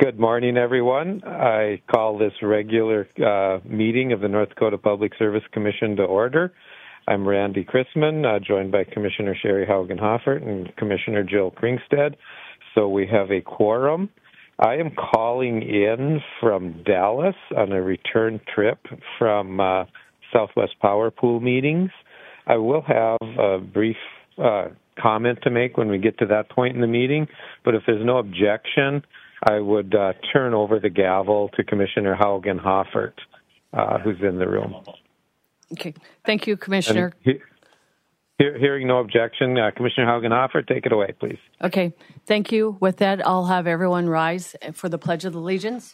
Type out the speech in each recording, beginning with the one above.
Good morning, everyone. I call this regular meeting of the North Dakota Public Service Commission to order. I'm Randy Chrisman, joined by Commissioner Sherry Haugen-Hoffert and Commissioner Jill Kringstad. So we have a quorum. I am calling in from Dallas on a return trip from Southwest Power Pool meetings. I will have a brief comment to make when we get to that point in the meeting, but if there's no objection, I would turn over the gavel to Commissioner Haugen-Hoffert, who's in the room. Okay. Thank you, Commissioner. Hearing no objection, Commissioner Haugen-Hoffert, take it away, please. Okay. Thank you. With that, I'll have everyone rise for the Pledge of Allegiance.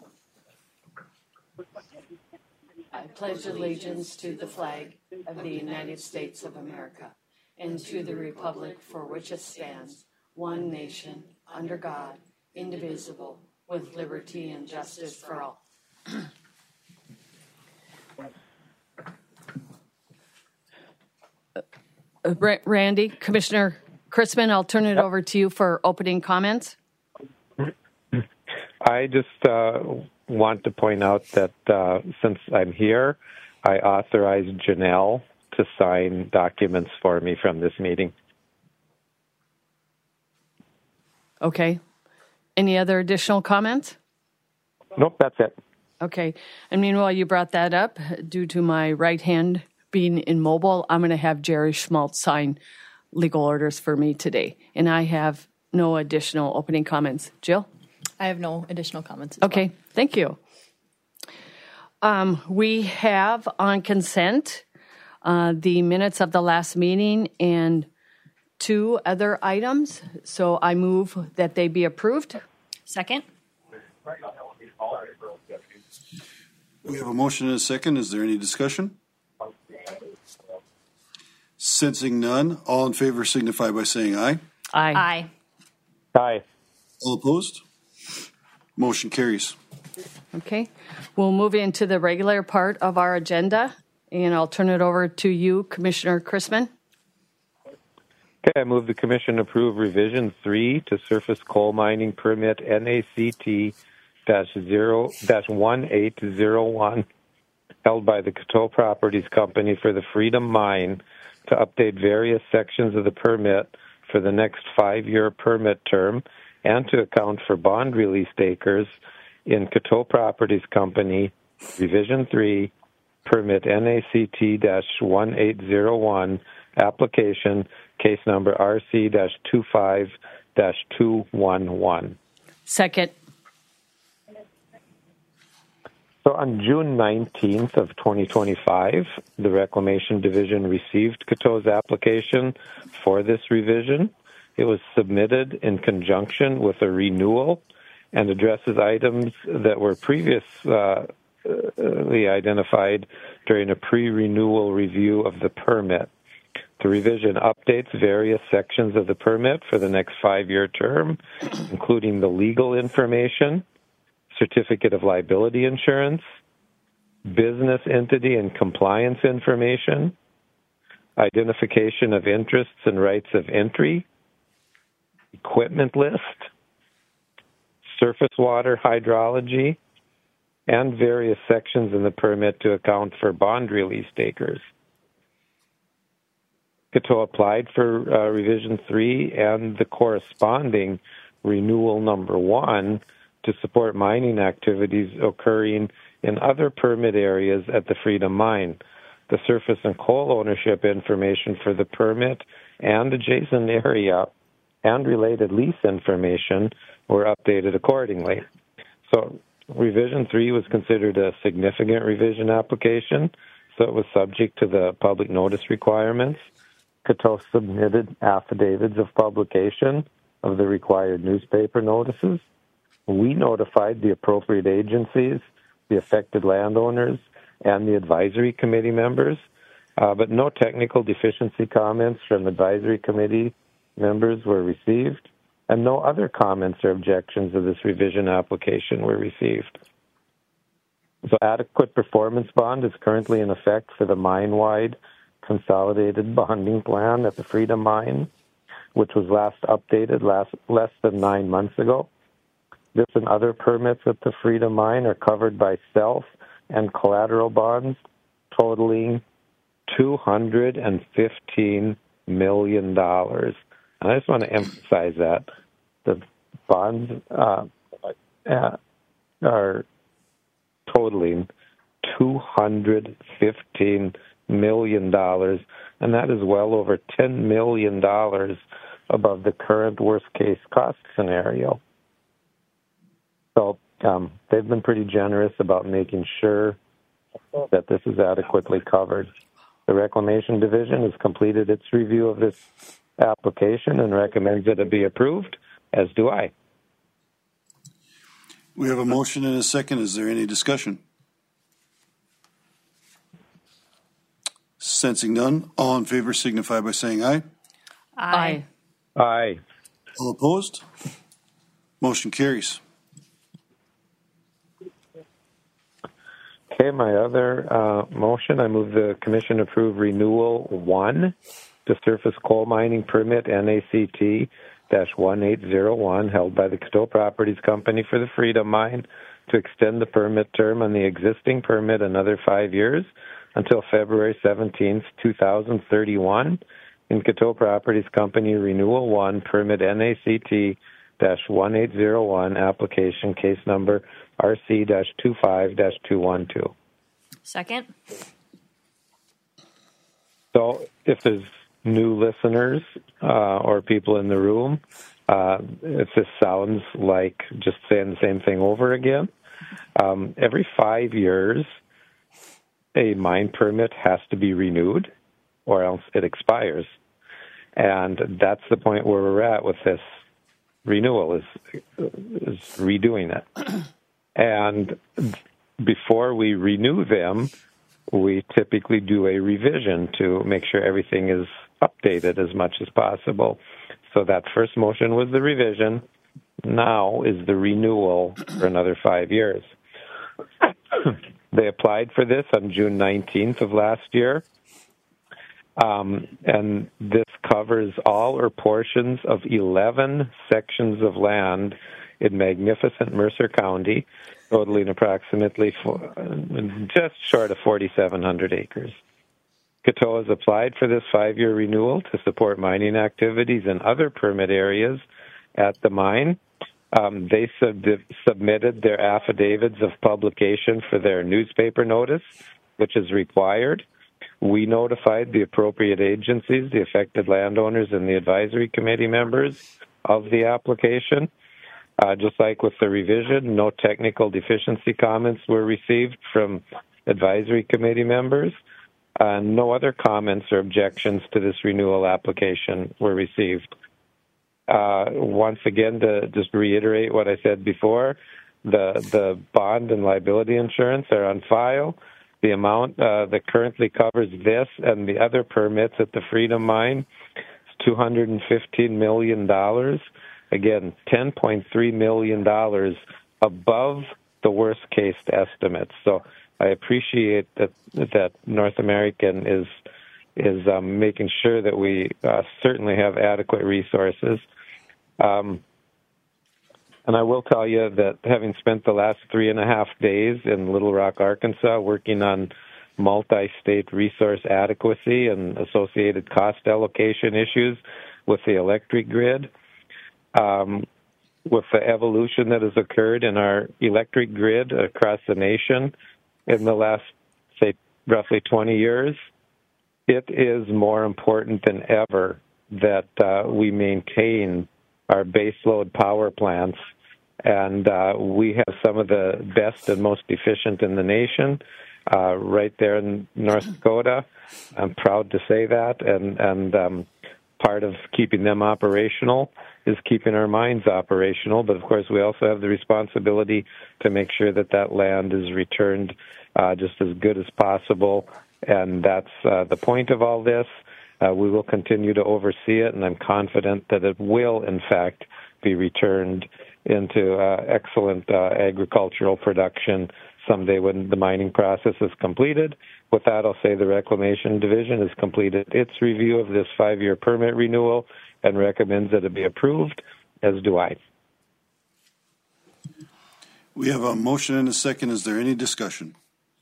I pledge allegiance to the flag of the United States of America and to the republic for which it stands, one nation, under God, indivisible, with liberty and justice for all. Randy, Commissioner Chrisman, I'll turn it over to you for opening comments. I just want to point out that since I'm here, I authorized Janelle to sign documents for me from this meeting. Okay. Any other additional comments? Nope, that's it. Okay. And meanwhile, you brought that up. Due to my right hand being immobile, I'm going to have Jerry Schmaltz sign legal orders for me today. And I have no additional opening comments. Jill? I have no additional comments. Okay. Thank you. We have on consent the minutes of the last meeting and 2 other items. So I move that they be approved. Second. We have a motion and a second. Is there any discussion? Sensing none, all in favor signify by saying aye. Aye. Aye. All opposed? Motion carries. Okay. We'll move into the regular part of our agenda, and I'll turn it over to you, Commissioner Chrisman. Okay, I move the Commission approve Revision 3 to Surface Coal Mining Permit NACT-1801 held by the Coteau Properties Company for the Freedom Mine to update various sections of the permit for the next 5-year permit term and to account for bond released acres in Coteau Properties Company, Revision 3, Permit NACT-1801, application case number RC-25-211. Second. So on June 19th of 2025, the Reclamation Division received Coteau's application for this revision. It was submitted in conjunction with a renewal and addresses items that were previously identified during a pre-renewal review of the permit. The revision updates various sections of the permit for the next 5-year term, including the legal information, certificate of liability insurance, business entity and compliance information, identification of interests and rights of entry, equipment list, surface water hydrology, and various sections in the permit to account for bond released acres. Coteau applied for Revision 3 and the corresponding Renewal Number 1 to support mining activities occurring in other permit areas at the Freedom Mine. The surface and coal ownership information for the permit and adjacent area and related lease information were updated accordingly. So Revision 3 was considered a significant revision application, so it was subject to the public notice requirements. Coteau submitted affidavits of publication of the required newspaper notices. We notified the appropriate agencies, the affected landowners, and the advisory committee members, but no technical deficiency comments from advisory committee members were received, and no other comments or objections of this revision application were received. So adequate performance bond is currently in effect for the mine-wide consolidated bonding plan at the Freedom Mine, which was last updated less than 9 months ago. This and other permits at the Freedom Mine are covered by self and collateral bonds totaling $215 million. And I just want to emphasize that. The bonds are totaling $215 million, and that is well over $10 million above the current worst-case cost scenario. So they've been pretty generous about making sure that this is adequately covered. The Reclamation Division has completed its review of this application and recommends that it be approved, as do I. We have a motion and a second. Is there any discussion? Sensing none, all in favor signify by saying aye. Aye. Aye. All opposed? Motion carries. Okay, my other motion, I move the Commission approve Renewal 1 to Surface Coal Mining Permit NACT-1801 held by the Coteau Properties Company for the Freedom Mine to extend the permit term on the existing permit another 5 years until February 17th, 2031. In Coteau Properties Company Renewal 1 Permit NACT-1801 application case number RC-25-212. Second. So if there's new listeners or people in the room, if this sounds like just saying the same thing over again, every 5 years, a mine permit has to be renewed or else it expires. And that's the point where we're at with this renewal is redoing it. And before we renew them, we typically do a revision to make sure everything is updated as much as possible. So that first motion was the revision. Now is the renewal for another 5 years. They applied for this on June 19th of last year. And this covers all or portions of 11 sections of land in magnificent Mercer County, totaling approximately just short of 4,700 acres. Coteau has applied for this 5-year renewal to support mining activities in other permit areas at the mine. They submitted their affidavits of publication for their newspaper notice, which is required. We notified the appropriate agencies, the affected landowners, and the advisory committee members of the application. Just like with the revision, no technical deficiency comments were received from advisory committee members. No other comments or objections to this renewal application were received. Once again, to just reiterate what I said before, the bond and liability insurance are on file. The amount that currently covers this and the other permits at the Freedom Mine is $215 million. Again, $10.3 million above the worst-case estimates. So I appreciate that North American is making sure that we certainly have adequate resources. And I will tell you that having spent the last 3.5 days in Little Rock, Arkansas, working on multi-state resource adequacy and associated cost allocation issues with the electric grid, with the evolution that has occurred in our electric grid across the nation in the last, say, roughly 20 years, it is more important than ever that we maintain our baseload power plants. And we have some of the best and most efficient in the nation right there in North Dakota. I'm proud to say that. And part of keeping them operational is keeping our mines operational. But, of course, we also have the responsibility to make sure that that land is returned just as good as possible. And that's the point of all this. We will continue to oversee it, and I'm confident that it will, in fact, be returned into excellent agricultural production someday when the mining process is completed. With that, I'll say the Reclamation Division has completed its review of this 5-year permit renewal and recommends that it be approved, as do I. We have a motion and a second. Is there any discussion?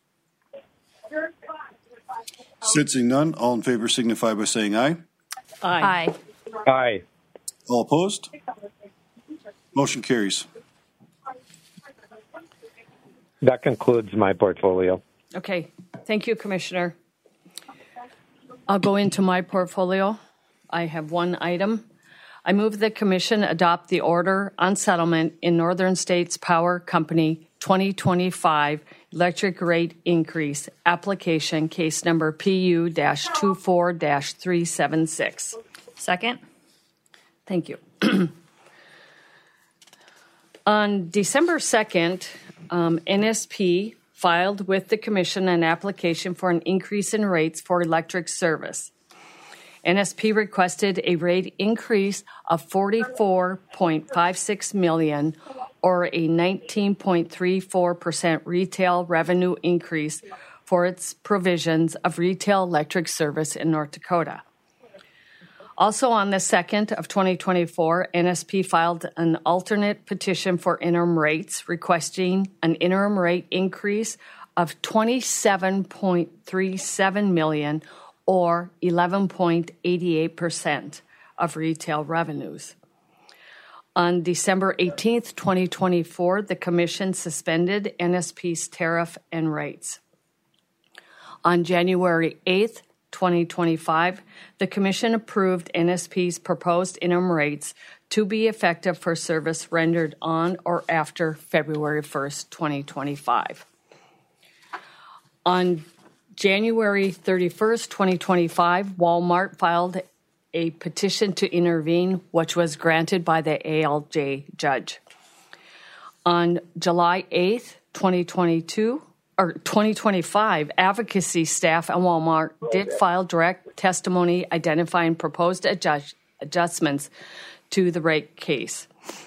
Sensing none, all in favor signify by saying aye. Aye. Aye. All opposed? Motion carries. That concludes my portfolio. Okay. Thank you, Commissioner. I'll go into my portfolio. I have one item. I move the Commission adopt the order on settlement in Northern States Power Company 2025 electric rate increase application case number PU-24-376. Second. Thank you. On December 2nd, NSP filed with the Commission an application for an increase in rates for electric service. NSP requested a rate increase of $44.56 million or a 19.34% retail revenue increase for its provisions of retail electric service in North Dakota. Also on the 2nd of 2024, NSP filed an alternate petition for interim rates requesting an interim rate increase of $27.37 million or 11.88% of retail revenues. On December 18th, 2024, the Commission suspended NSP's tariff and rates. On January 8th, 2025, the Commission approved NSP's proposed interim rates to be effective for service rendered on or after February 1st, 2025. On January 31st, 2025, Walmart filed a petition to intervene, which was granted by the ALJ judge. On July 8th, 2025, advocacy staff at Walmart did file direct testimony identifying proposed adjustments to the rate case.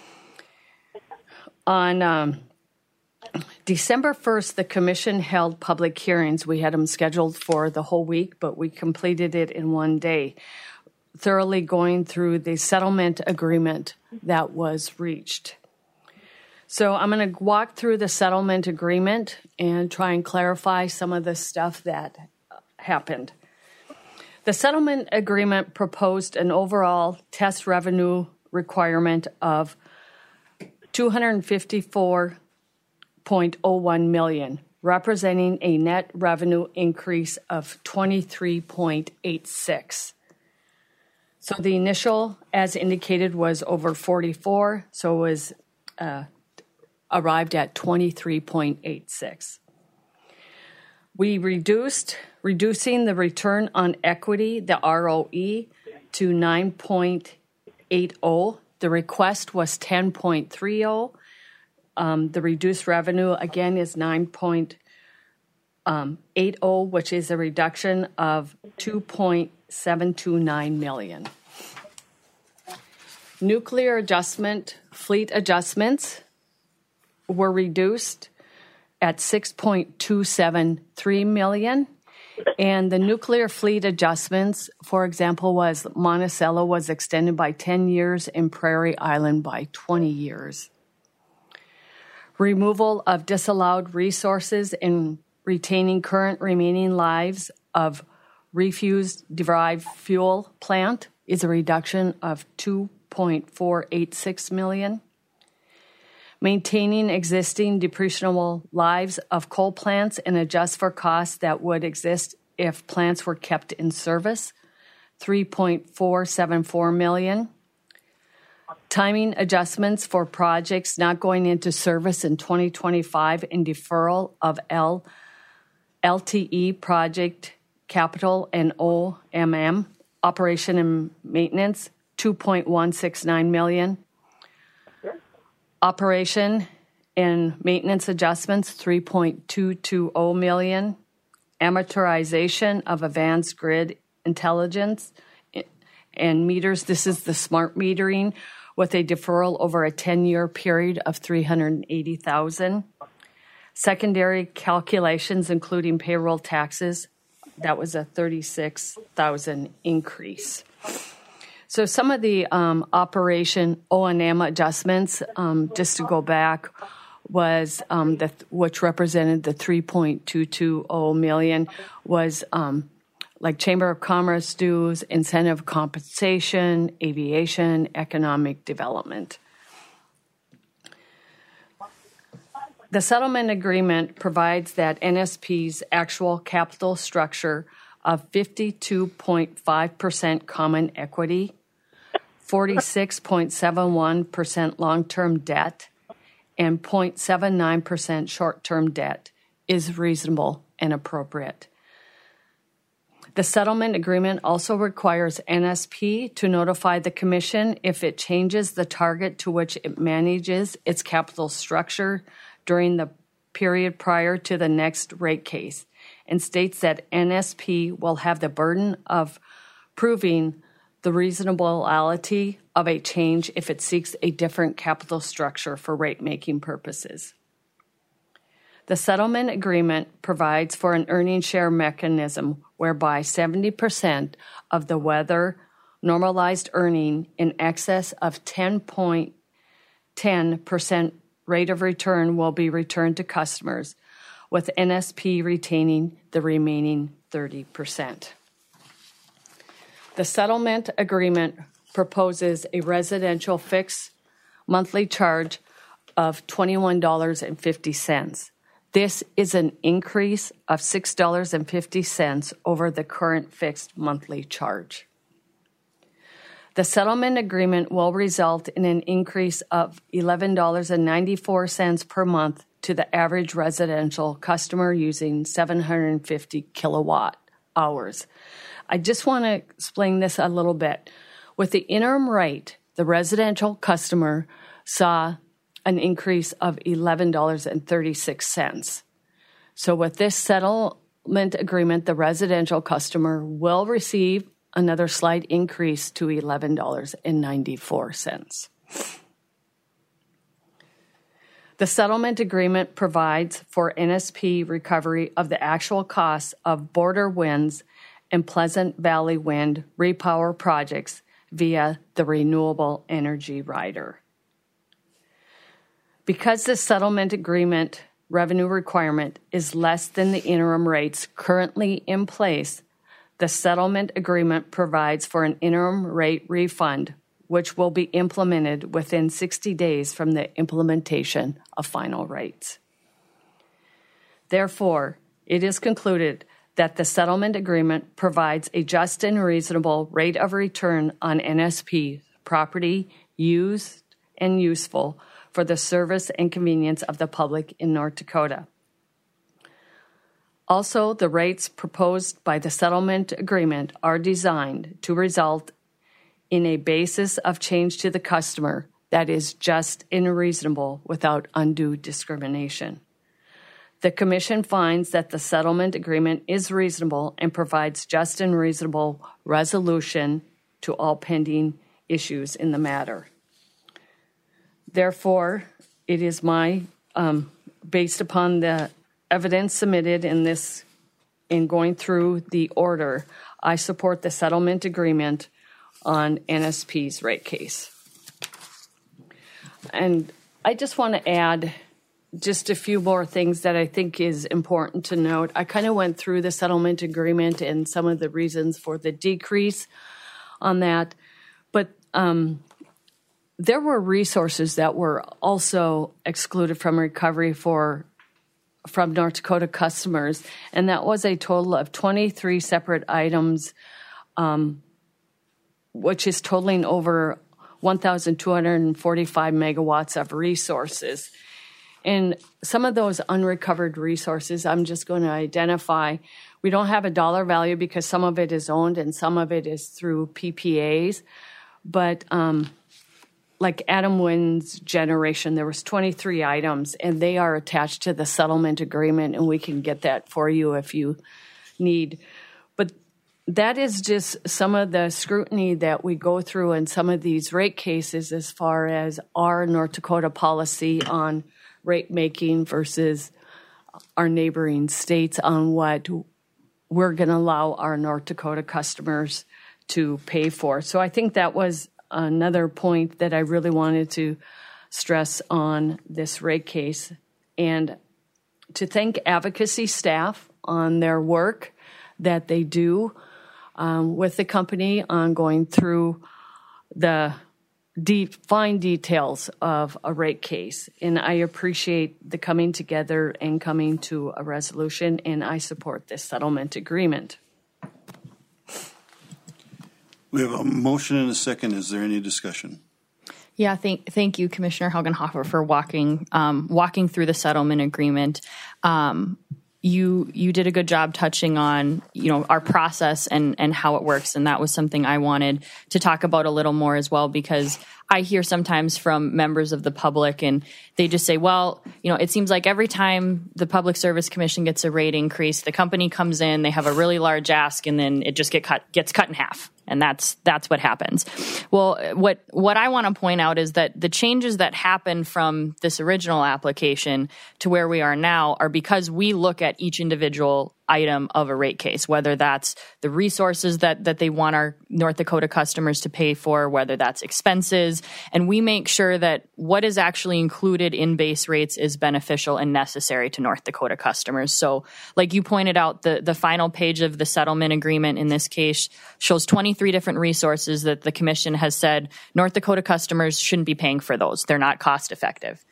On December 1st, the Commission held public hearings. We had them scheduled for the whole week, but we completed it in one day, thoroughly going through the settlement agreement that was reached. So I'm going to walk through the settlement agreement and try and clarify some of the stuff that happened. The settlement agreement proposed an overall test revenue requirement of $254.01 million, representing a net revenue increase of 23.86. So the initial, as indicated, was over 44, so it was arrived at 23.86. We reducing the return on equity, the ROE, to 9.80. The request was 10.30. The reduced revenue, again, is 9.80, which is a reduction of $2.729 million. Nuclear adjustment, fleet adjustments were reduced at $6.273 million. And the nuclear fleet adjustments, for example, was Monticello was extended by 10 years and Prairie Island by 20 years. Removal of disallowed resources and retaining current remaining lives of refuse-derived fuel plant is a reduction of $2.486 million. Maintaining existing depreciable lives of coal plants and adjust for costs that would exist if plants were kept in service, $3.474 million. Timing adjustments for projects not going into service in 2025 and deferral of LTE project capital and OMM, operation and maintenance, $2.169 million. Operation and maintenance adjustments, $3.220 million. Amortization of advanced grid intelligence and meters. This is the smart metering with a deferral over a 10-year period of $380,000. Secondary calculations, including payroll taxes, that was a $36,000 increase. So some of the operation O&M adjustments, just to go back, was which represented the $3.220 million was like Chamber of Commerce dues, incentive compensation, aviation, economic development. The settlement agreement provides that NSP's actual capital structure of 52.5% common equity, 46.71% long-term debt, and 0.79% short-term debt is reasonable and appropriate. The settlement agreement also requires NSP to notify the Commission if it changes the target to which it manages its capital structure during the period prior to the next rate case, and states that NSP will have the burden of proving the reasonability of a change if it seeks a different capital structure for rate-making purposes. The settlement agreement provides for an earnings share mechanism whereby 70% of the weather normalized earning in excess of 10.10% rate of return will be returned to customers, with NSP retaining the remaining 30%. The settlement agreement proposes a residential fixed monthly charge of $21.50. This is an increase of $6.50 over the current fixed monthly charge. The settlement agreement will result in an increase of $11.94 per month to the average residential customer using 750 kilowatt hours. I just want to explain this a little bit. With the interim rate, the residential customer saw an increase of $11.36. So with this settlement agreement, the residential customer will receive another slight increase to $11.94. The settlement agreement provides for NSP recovery of the actual costs of Border Winds and Pleasant Valley Wind repower projects via the Renewable Energy Rider. Because the settlement agreement revenue requirement is less than the interim rates currently in place, the settlement agreement provides for an interim rate refund, which will be implemented within 60 days from the implementation of final rates. Therefore, it is concluded that the settlement agreement provides a just and reasonable rate of return on NSP property used and useful for the service and convenience of the public in North Dakota. Also, the rates proposed by the settlement agreement are designed to result in a basis of change to the customer that is just and reasonable without undue discrimination. The Commission finds that the settlement agreement is reasonable and provides just and reasonable resolution to all pending issues in the matter. Therefore, it is based upon the evidence submitted in going through the order, I support the settlement agreement on NSP's rate case. And I just want to add just a few more things that I think is important to note. I kind of went through the settlement agreement and some of the reasons for the decrease on that, but there were resources that were also excluded from recovery from North Dakota customers, and that was a total of 23 separate items, which is totaling over 1,245 megawatts of resources. And some of those unrecovered resources, I'm just going to identify. We don't have a dollar value because some of it is owned and some of it is through PPAs. But like Adam Wind's generation, there was 23 items, and they are attached to the settlement agreement, and we can get that for you if you need. But that is just some of the scrutiny that we go through in some of these rate cases as far as our North Dakota policy on rate making versus our neighboring states on what we're going to allow our North Dakota customers to pay for. So I think that was another point that I really wanted to stress on this rate case and to thank advocacy staff on their work that they do with the company on going through the fine details of a rate case. And I appreciate the coming together and coming to a resolution, and I support this settlement agreement. We have a motion and a second. Is there any discussion? Yeah, thank you, Commissioner Haugenhofer, for walking through the settlement agreement. You did a good job touching on, our process and how it works, and that was something I wanted to talk about a little more as well, because I hear sometimes from members of the public and they just say, well, it seems like every time the Public Service Commission gets a rate increase, the company comes in, they have a really large ask, and then it just gets cut in half. And that's what happens. Well, what I want to point out is that the changes that happen from this original application to where we are now are because we look at each individual item of a rate case, whether that's the resources that they want our North Dakota customers to pay for, whether that's expenses, and we make sure that what is actually included in base rates is beneficial and necessary to North Dakota customers. So like you pointed out, the final page of the settlement agreement in this case shows 23 different resources that the Commission has said North Dakota customers shouldn't be paying for those. They're not cost effective.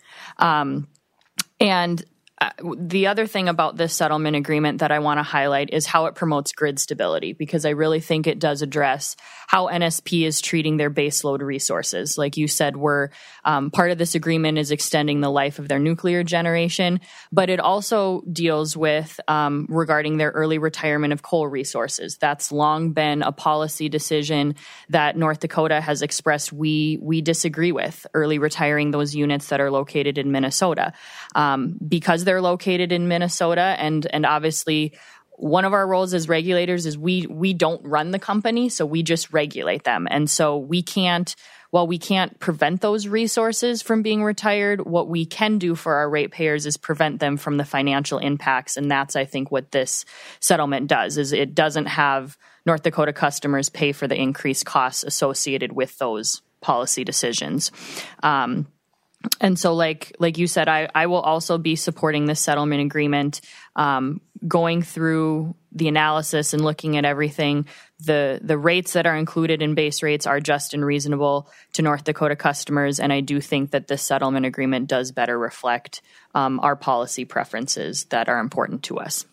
The other thing about this settlement agreement that I want to highlight is how it promotes grid stability, because I really think it does address how NSP is treating their baseload resources. Like you said, part of this agreement is extending the life of their nuclear generation, but it also deals with regarding their early retirement of coal resources. That's long been a policy decision that North Dakota has expressed we disagree with, early retiring those units that are located in Minnesota. Because they're located in Minnesota, and obviously one of our roles as regulators is we don't run the company, so we just regulate them. And so we can't prevent those resources from being retired, what we can do for our ratepayers is prevent them from the financial impacts. And that's, I think, what this settlement does, is it doesn't have North Dakota customers pay for the increased costs associated with those policy decisions. And so like you said, I will also be supporting this settlement agreement, going through the analysis and looking at everything. The rates that are included in base rates are just and reasonable to North Dakota customers, and I do think that this settlement agreement does better reflect our policy preferences that are important to us.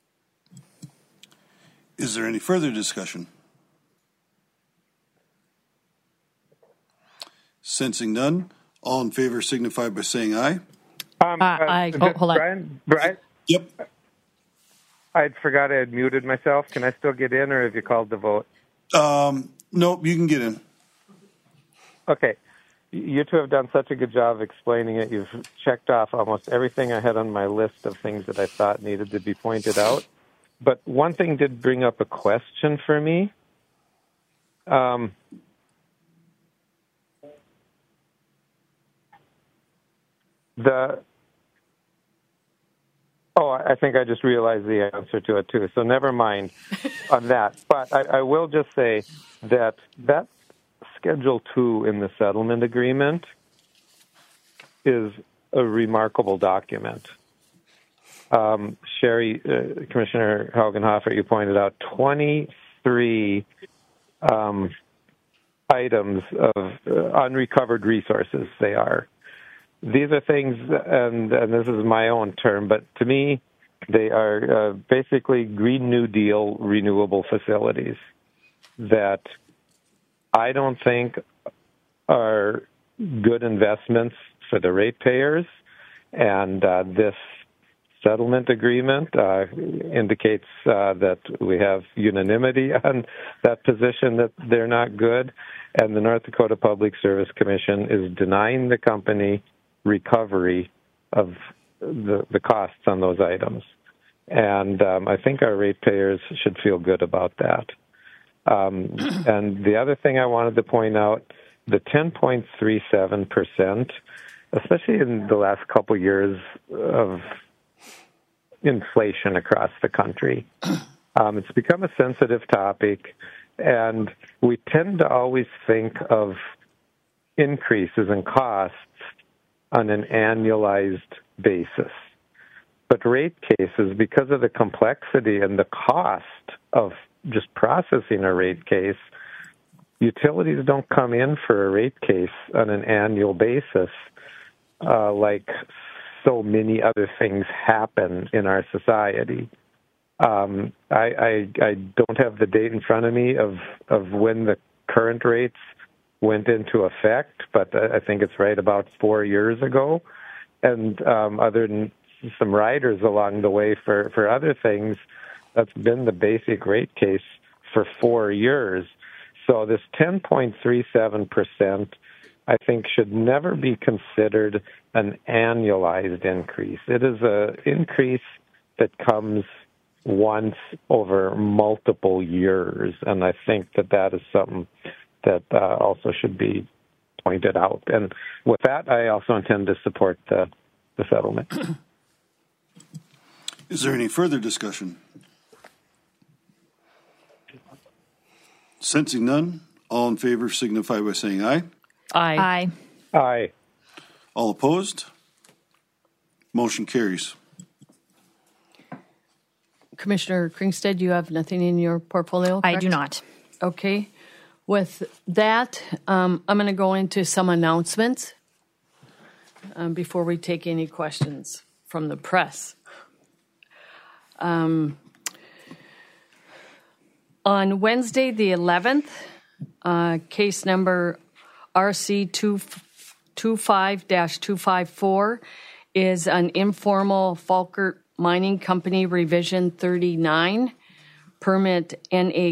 Is there any further discussion? Sensing none. All in favor signify by saying aye. Aye. Hold on. Brian? Yep. I forgot I had muted myself. Can I still get in, or have you called the vote? Nope, you can get in. Okay. You two have done such a good job explaining it. You've checked off almost everything I had on my list of things that I thought needed to be pointed out. But one thing did bring up a question for me. I think I just realized the answer to it, too. So never mind on that. But I will just say that Schedule 2 in the settlement agreement is a remarkable document. Sherry, Commissioner Haugenhofer, you pointed out 23 items of unrecovered resources they are. These are things, and this is my own term, but to me, they are basically Green New Deal renewable facilities that I don't think are good investments for the ratepayers, and this settlement agreement indicates that we have unanimity on that position that they're not good, and the North Dakota Public Service Commission is denying the company recovery of the costs on those items. And I think our ratepayers should feel good about that. And the other thing I wanted to point out, the 10.37%, especially in the last couple years of inflation across the country, it's become a sensitive topic, and we tend to always think of increases in costs on an annualized basis. But rate cases, because of the complexity and the cost of just processing a rate case, utilities don't come in for a rate case on an annual basis like so many other things happen in our society. I don't have the date in front of me of when the current rates went into effect, but I think it's right about 4 years ago. And other than some riders along the way for other things, that's been the basic rate case for 4 years. So this 10.37%, I think, should never be considered an annualized increase. It is an increase that comes once over multiple years, and I think that is something that also should be pointed out. And with that, I also intend to support the settlement. Is there any further discussion? Sensing none, all in favor signify by saying aye. Aye. Aye. All opposed? Motion carries. Commissioner Kringstad, you have nothing in your portfolio, correct? I do not. Okay. With that, I'm going to go into some announcements before we take any questions from the press. On Wednesday, the 11th, case number RC 25-254 is an informal Falkert Mining Company Revision 39, permit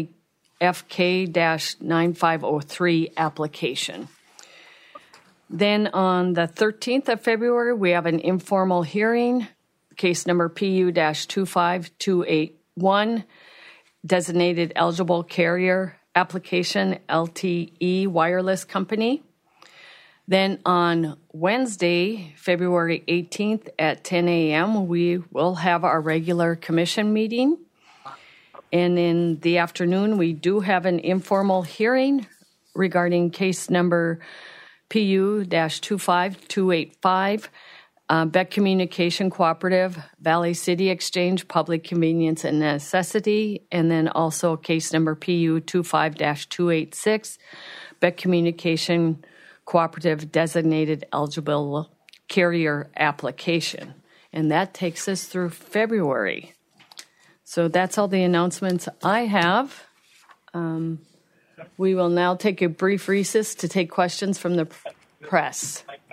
NAFK-9503 application. Then on the 13th of February, we have an informal hearing, case number PU-25281, designated eligible carrier application, LTE Wireless Company. Then on Wednesday, February 18th at 10 a.m., we will have our regular commission meeting. And in the afternoon, we do have an informal hearing regarding case number PU-25285, Beck Communication Cooperative, Valley City Exchange, Public Convenience and Necessity, and then also case number PU-25-286, Beck Communication Cooperative Designated Eligible Carrier Application. And that takes us through February. So that's all the announcements I have. We will now take a brief recess to take questions from the press.